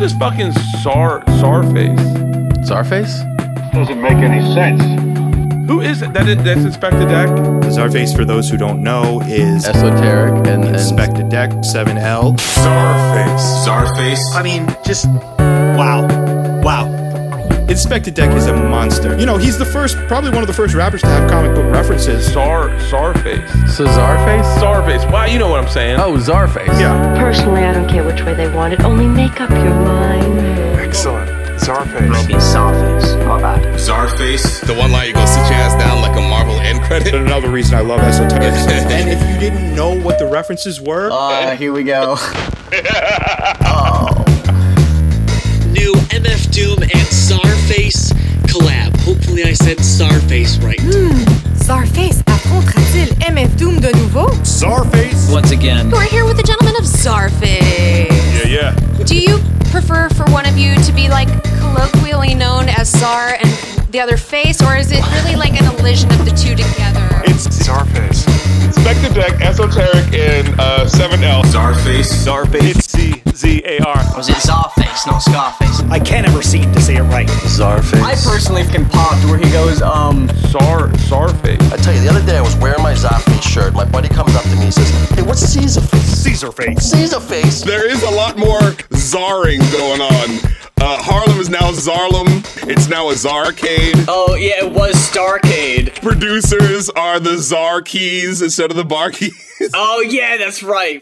this fucking Czarface? Czarface? Doesn't make any sense. Who is it? That's Inspector Deck? Czarface, for those who don't know, is Esoteric and Inspector Deck 7L. Czarface. I mean, just wow. Inspector Deck is a monster. You know, he's probably one of the first rappers to have comic book references. Czarface. So Czarface? Czarface. Wow, you know what I'm saying. Oh, Czarface. Yeah. Personally, I don't care which way they want it. Only make up your mind. Excellent. Czarface. Maybe Czarface. How about it? Czarface. The one line you go sit your ass down like a Marvel end credit. But another reason I love Esoteric. And if you didn't know what the references were... Here we go. New MF Doom and Czarface collab. Hopefully I said Czarface right. Czarface affrontera-t-il MF Doom de nouveau? Czarface. Once again. We're here with the gentleman of Czarface. Yeah. Do you prefer for one of you to be like colloquially known as Czar and the other face, or is it really like an elision of the two together? It's Czarface. Inspector Deck, Esoteric, and 7L. Czarface. It's Z-A-R. Was it Czarface, not Scarface? I can't ever seem to say it right. Czarface. I personally can pop where he goes, Czarface. I tell you, the other day I was wearing my Czarface shirt. My buddy comes up to me and says, "Hey, what's Caesar face?" Caesar face. Caesar face. There is a lot more czarring going on. Harlem is now Zarlem. It's now a Czarcade. Oh, yeah, it was Starcade. Producers are the Czar keys instead of the bar keys. Oh, yeah, that's right.